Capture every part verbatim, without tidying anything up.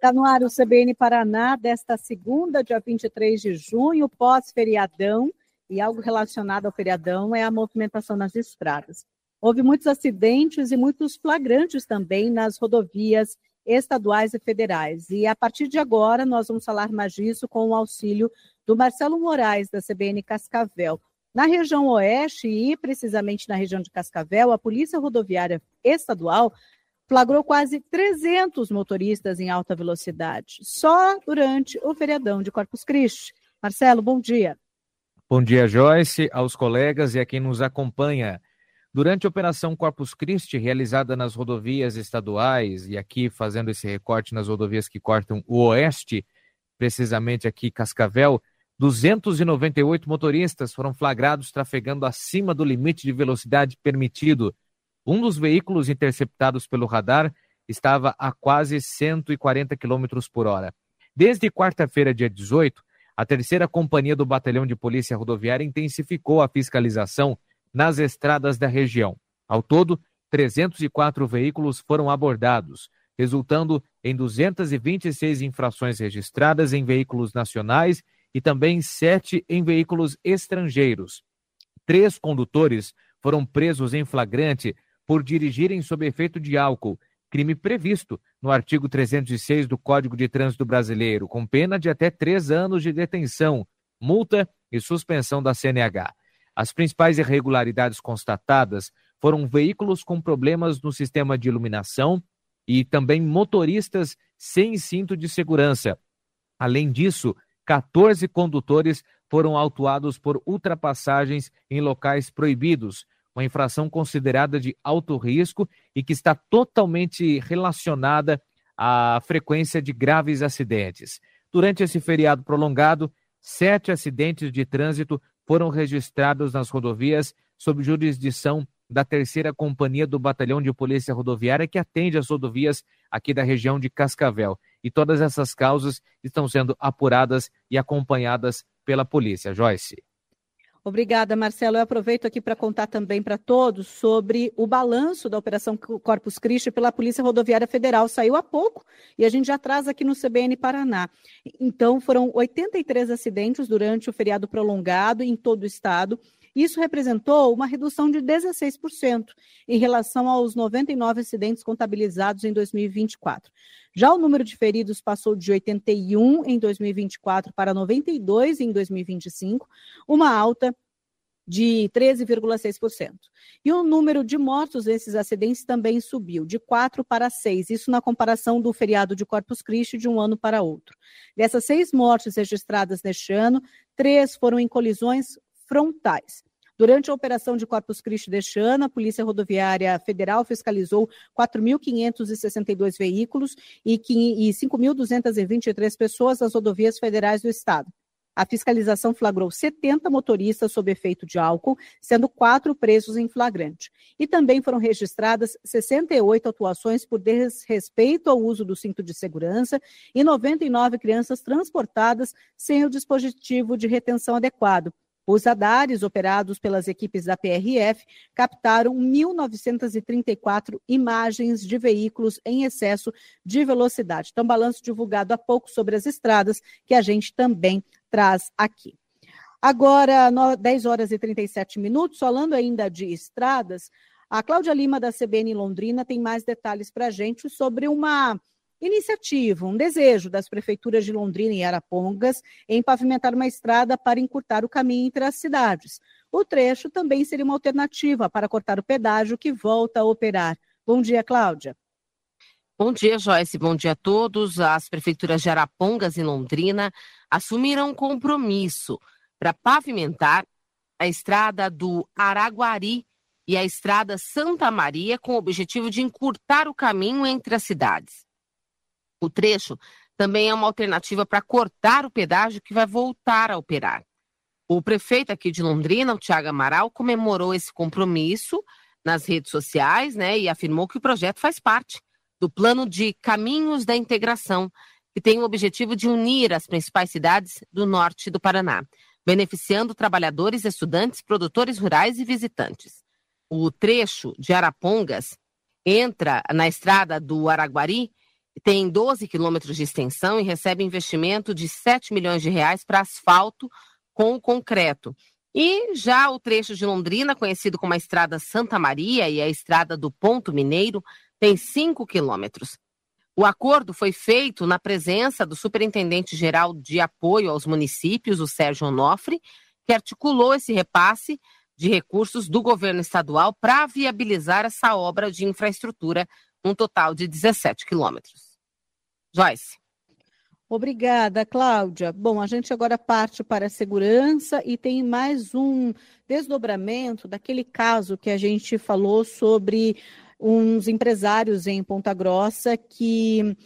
Está no ar o C B N Paraná desta segunda, dia vinte e três de junho, pós-feriadão, e algo relacionado ao feriadão é a movimentação nas estradas. Houve muitos acidentes e muitos flagrantes também nas rodovias estaduais e federais. E a partir de agora nós vamos falar mais disso com o auxílio do Marcelo Moraes, da C B N Cascavel. Na região oeste e precisamente na região de Cascavel, a Polícia Rodoviária Estadual flagrou quase trezentos motoristas em alta velocidade, só durante o feriadão de Corpus Christi. Marcelo, bom dia. Bom dia, Joyce, aos colegas e a quem nos acompanha. Durante a Operação Corpus Christi, realizada nas rodovias estaduais, e aqui fazendo esse recorte nas rodovias que cortam o oeste, precisamente aqui Cascavel, duzentos e noventa e oito motoristas foram flagrados trafegando acima do limite de velocidade permitido. Um dos veículos interceptados pelo radar estava a quase cento e quarenta quilômetros por hora. Desde quarta-feira, dia dezoito, a terceira companhia do Batalhão de Polícia Rodoviária intensificou a fiscalização nas estradas da região. Ao todo, trezentos e quatro veículos foram abordados, resultando em duzentas e vinte e seis infrações registradas em veículos nacionais e também sete em veículos estrangeiros. Três condutores foram presos em flagrante por dirigirem sob efeito de álcool, crime previsto no artigo trezentos e seis do Código de Trânsito Brasileiro, com pena de até três anos de detenção, multa e suspensão da C N H. As principais irregularidades constatadas foram veículos com problemas no sistema de iluminação e também motoristas sem cinto de segurança. Além disso, quatorze condutores foram autuados por ultrapassagens em locais proibidos, uma infração considerada de alto risco e que está totalmente relacionada à frequência de graves acidentes. Durante esse feriado prolongado, sete acidentes de trânsito foram registrados nas rodovias sob jurisdição da terceira companhia do Batalhão de Polícia Rodoviária, que atende as rodovias aqui da região de Cascavel. E todas essas causas estão sendo apuradas e acompanhadas pela polícia. Joyce. Obrigada, Marcelo. Eu aproveito aqui para contar também para todos sobre o balanço da Operação Corpus Christi pela Polícia Rodoviária Federal. Saiu há pouco e a gente já traz aqui no C B N Paraná. Então, foram oitenta e três acidentes durante o feriado prolongado em todo o estado. Isso representou uma redução de dezesseis por cento em relação aos noventa e nove acidentes contabilizados em dois mil e vinte e quatro. Já o número de feridos passou de oitenta e um em dois mil e vinte e quatro para noventa e dois em dois mil e vinte e cinco, uma alta de treze vírgula seis por cento. E o número de mortos nesses acidentes também subiu, de quatro para seis, isso na comparação do feriado de Corpus Christi de um ano para outro. Dessas seis mortes registradas neste ano, três foram em colisões frontais. Durante a operação de Corpus Christi deste ano, a Polícia Rodoviária Federal fiscalizou quatro mil quinhentos e sessenta e dois veículos e cinco mil duzentas e vinte e três pessoas nas rodovias federais do estado. A fiscalização flagrou setenta motoristas sob efeito de álcool, sendo quatro presos em flagrante. E também foram registradas sessenta e oito autuações por desrespeito ao uso do cinto de segurança e noventa e nove crianças transportadas sem o dispositivo de retenção adequado. Os radares operados pelas equipes da P R F captaram mil novecentas e trinta e quatro imagens de veículos em excesso de velocidade. Então, balanço divulgado há pouco sobre as estradas, que a gente também traz aqui. Agora, dez horas e trinta e sete minutos, falando ainda de estradas, a Cláudia Lima, da C B N Londrina, tem mais detalhes para a gente sobre uma iniciativa, um desejo das prefeituras de Londrina e Arapongas em pavimentar uma estrada para encurtar o caminho entre as cidades. O trecho também seria uma alternativa para cortar o pedágio que volta a operar. Bom dia, Cláudia. Bom dia, Joyce. Bom dia a todos. As prefeituras de Arapongas e Londrina assumiram um compromisso para pavimentar a estrada do Araguari e a estrada Santa Maria com o objetivo de encurtar o caminho entre as cidades. O trecho também é uma alternativa para cortar o pedágio que vai voltar a operar. O prefeito aqui de Londrina, o Thiago Amaral, comemorou esse compromisso nas redes sociais, né, e afirmou que o projeto faz parte do plano de Caminhos da Integração, que tem o objetivo de unir as principais cidades do norte do Paraná, beneficiando trabalhadores, estudantes, produtores rurais e visitantes. O trecho de Arapongas entra na estrada do Araguari tem doze quilômetros de extensão e recebe investimento de sete milhões de reais para asfalto com concreto. E já o trecho de Londrina, conhecido como a Estrada Santa Maria e a Estrada do Ponto Mineiro, tem cinco quilômetros. O acordo foi feito na presença do Superintendente-Geral de Apoio aos Municípios, o Sérgio Onofre, que articulou esse repasse de recursos do governo estadual para viabilizar essa obra de infraestrutura, um total de dezessete quilômetros. Joyce. Obrigada, Cláudia. Bom, a gente agora parte para a segurança e tem mais um desdobramento daquele caso que a gente falou sobre uns empresários em Ponta Grossa que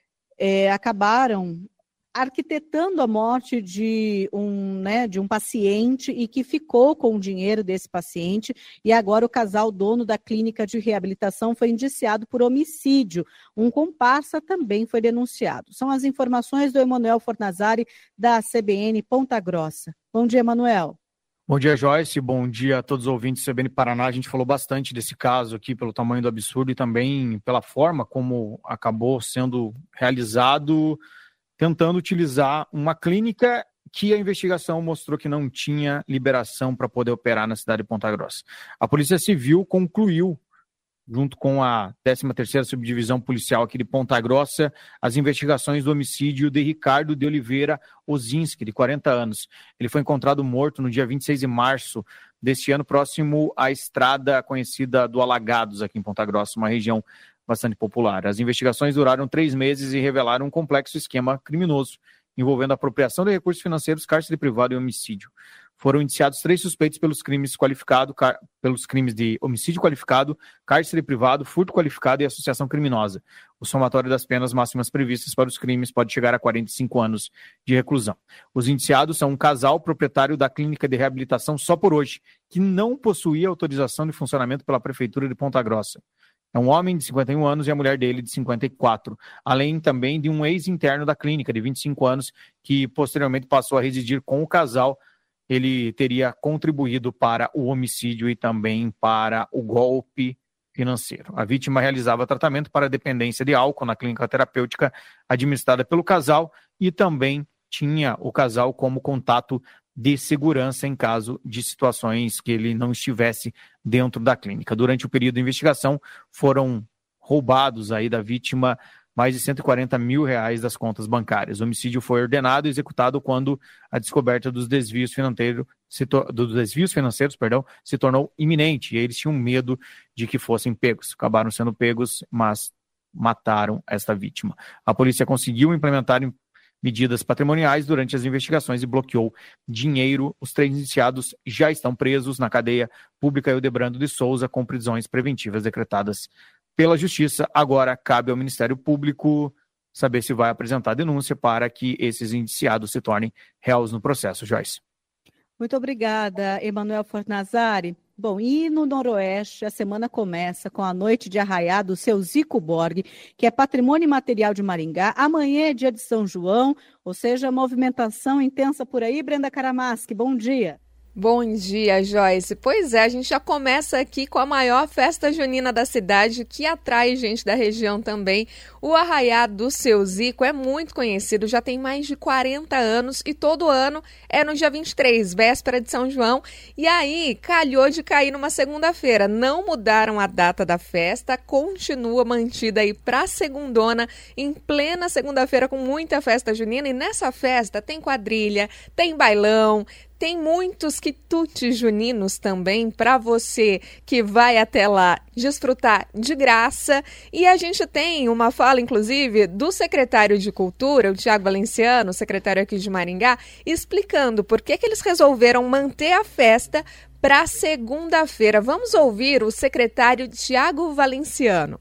é, acabaram arquitetando a morte de um, né, de um paciente e que ficou com o dinheiro desse paciente, e agora o casal dono da clínica de reabilitação foi indiciado por homicídio. Um comparsa também foi denunciado. São as informações do Emanuel Fornazari, da C B N Ponta Grossa. Bom dia, Emanuel. Bom dia, Joyce. Bom dia a todos os ouvintes do C B N Paraná. A gente falou bastante desse caso aqui pelo tamanho do absurdo e também pela forma como acabou sendo realizado, tentando utilizar uma clínica que a investigação mostrou que não tinha liberação para poder operar na cidade de Ponta Grossa. A Polícia Civil concluiu, junto com a décima terceira Subdivisão Policial aqui de Ponta Grossa, as investigações do homicídio de Ricardo de Oliveira Ozinski, de quarenta anos. Ele foi encontrado morto no dia vinte e seis de março deste ano, próximo à estrada conhecida do Alagados, aqui em Ponta Grossa, uma região bastante popular. As investigações duraram três meses e revelaram um complexo esquema criminoso envolvendo apropriação de recursos financeiros, cárcere privado e homicídio. Foram indiciados três suspeitos pelos crimes qualificados, car... pelos crimes de homicídio qualificado, cárcere privado, furto qualificado e associação criminosa. O somatório das penas máximas previstas para os crimes pode chegar a quarenta e cinco anos de reclusão. Os indiciados são um casal proprietário da clínica de reabilitação Só por Hoje, que não possuía autorização de funcionamento pela Prefeitura de Ponta Grossa. É um homem de cinquenta e um anos e a mulher dele de cinquenta e quatro, além também de um ex-interno da clínica de vinte e cinco anos, que posteriormente passou a residir com o casal. Ele teria contribuído para o homicídio e também para o golpe financeiro. A vítima realizava tratamento para dependência de álcool na clínica terapêutica administrada pelo casal e também tinha o casal como contato de segurança em caso de situações que ele não estivesse dentro da clínica. Durante o período de investigação, foram roubados aí da vítima mais de cento e quarenta mil reais das contas bancárias. O homicídio foi ordenado e executado quando a descoberta dos desvios financeiros, se to- dos desvios financeiros perdão, se tornou iminente, e eles tinham medo de que fossem pegos. Acabaram sendo pegos, mas mataram esta vítima. A polícia conseguiu implementar medidas patrimoniais durante as investigações e bloqueou dinheiro. Os três indiciados já estão presos na cadeia pública Ildebrando de Souza com prisões preventivas decretadas pela Justiça. Agora cabe ao Ministério Público saber se vai apresentar denúncia para que esses indiciados se tornem réus no processo. Joyce. Muito obrigada, Emanuel Fornazari. Bom, e no Noroeste, a semana começa com a noite de arraiá do seu Zico Borg, que é patrimônio imaterial de Maringá. Amanhã é dia de São João, ou seja, movimentação intensa por aí. Brenda Karamaschi, bom dia. Bom dia, Joyce. Pois é, a gente já começa aqui com a maior festa junina da cidade, que atrai gente da região também. O Arraiá do Seu Zico é muito conhecido, já tem mais de quarenta anos e todo ano é no dia vinte e três, véspera de São João. E aí, calhou de cair numa segunda-feira. Não mudaram a data da festa, continua mantida aí para segundona, em plena segunda-feira, com muita festa junina. E nessa festa tem quadrilha, tem bailão, tem muitos quitutes juninos também para você que vai até lá desfrutar de graça. E a gente tem uma fala, inclusive, do secretário de Cultura, o Tiago Valenciano, secretário aqui de Maringá, explicando por que, que eles resolveram manter a festa para segunda-feira. Vamos ouvir o secretário Tiago Valenciano.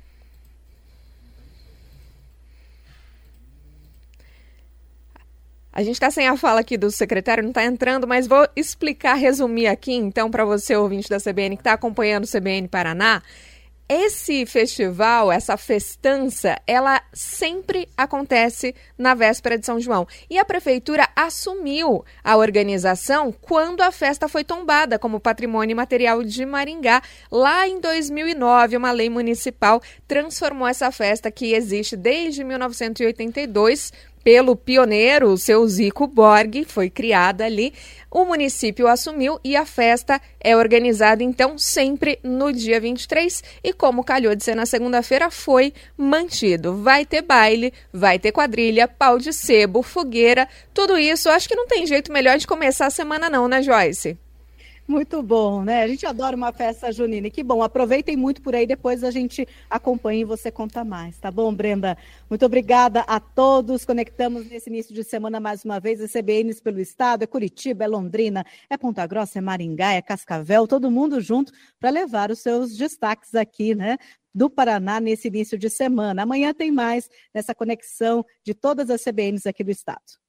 A gente está sem a fala aqui do secretário, não está entrando, mas vou explicar, resumir aqui, então, para você, ouvinte da C B N, que está acompanhando o C B N Paraná. Esse festival, essa festança, ela sempre acontece na véspera de São João. E a prefeitura assumiu a organização quando a festa foi tombada como patrimônio imaterial de Maringá. Lá em dois mil e nove, uma lei municipal transformou essa festa, que existe desde mil novecentos e oitenta e dois, pelo pioneiro, o seu Zico Borg, foi criada ali. O município assumiu e a festa é organizada, então, sempre no dia vinte e três. E como calhou de ser na segunda-feira, foi mantido. Vai ter baile, vai ter quadrilha, pau de sebo, fogueira, tudo isso. Acho que não tem jeito melhor de começar a semana não, né, Joyce? Muito bom, né? A gente adora uma festa junina. Que bom, aproveitem muito por aí, depois a gente acompanha e você conta mais, tá bom, Brenda? Muito obrigada a todos. Conectamos nesse início de semana mais uma vez as C B Ns pelo estado, é Curitiba, é Londrina, é Ponta Grossa, é Maringá, é Cascavel, todo mundo junto para levar os seus destaques aqui, né? Do Paraná nesse início de semana. Amanhã tem mais nessa conexão de todas as C B Ns aqui do estado.